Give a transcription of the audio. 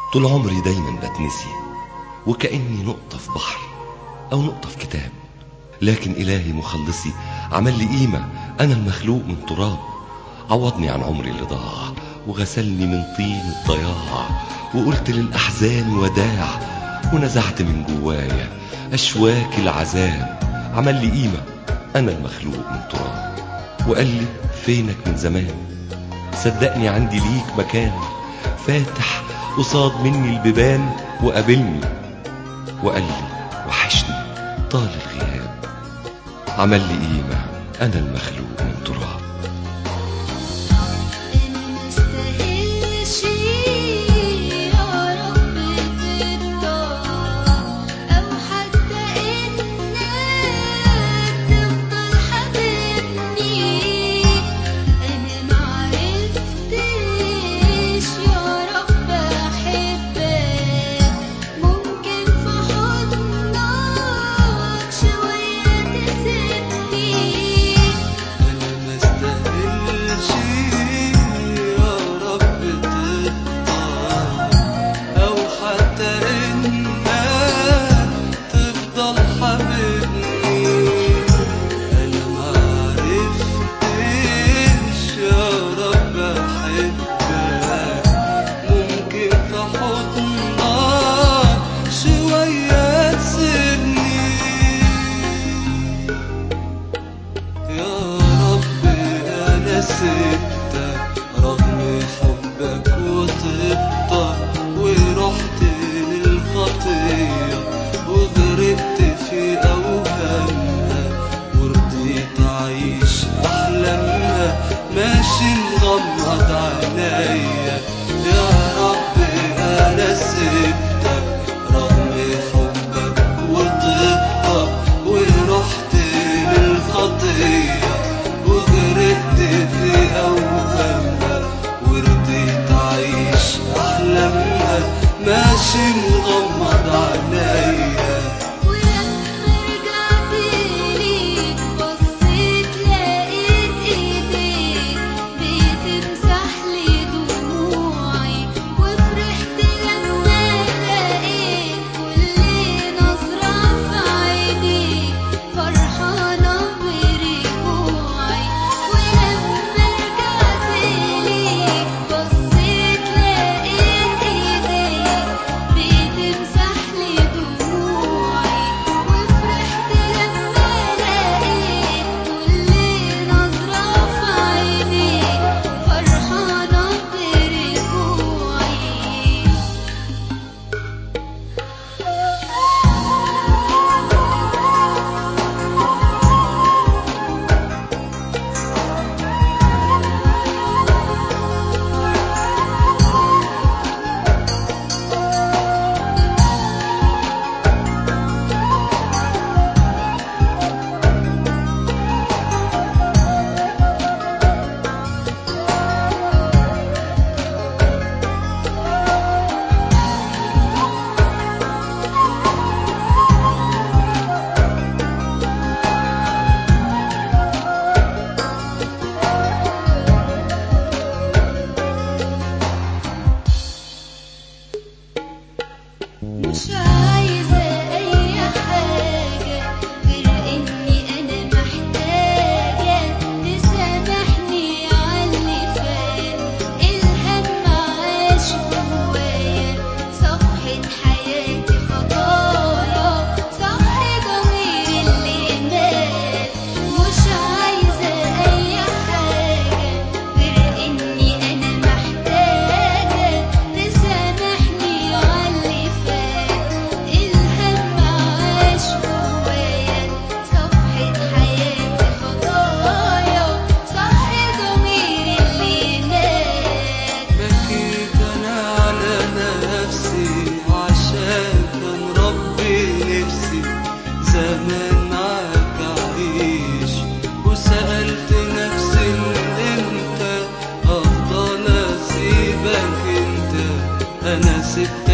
طول عمري دايما بتنسي، وكأني نقطة في بحر أو نقطة في كتاب. لكن إلهي مخلصي عمل لي قيمة، أنا المخلوق من تراب. عوضني عن عمري اللي ضاع، وغسلني من طين الضياع. وقلت للأحزان وداع، ونزعت من جوايا أشواك العذاب. عمل لي قيمة، أنا المخلوق من تراب. وقال لي فينك من زمان، صدقني عندي ليك مكان. فاتح قصاد مني البيبان وقابلني، وقال لي وحشني طال الغياب. عمل لي قيمة، أنا المخلوق من تراب. رغم حبك وطيبتك، ورحت للخطية وغرقت في أوهامها، ورضيت أعيش أحلامها ماشي مغمض عينيا. يا رب أنا سبتك رغم حبك وطيبتك، ورحت للخطية وغرقت في أوهامها، ورضيت أعيش أحلامها ماشي مغمض عينيا. ولما رجعت ليك بصيت لقيت ايديك بتمسح لي دموعي، وفرحت لما لقيت كل نظرة في عينيك فرحانة برجوعي. ولما رجعت ليك بصيت لقيت ايديك بتمسح لي دموعي، وفرحت لما لقيت كل نظرة في عينيك فرحانة برجوعي. مش عايزة أي حاجة غير إني أنا محتاجة تسامحني عاللي فات. الهم عاش جوايا صفحة حياتي خطايا، صح ضميري اللي مات. مش عايزة أي حاجة غير إني أنا محتاجة تسامحني عاللي فات. الهم عاش جوايا صفحة حياتي خطايا، صح ضميري اللي مات. بكيت أنا على نفسي عشان كان ربي نفسي زمان معاك أعيش، وسألت نفسي إمتى أفضل أسيبك أنت. أنا سبت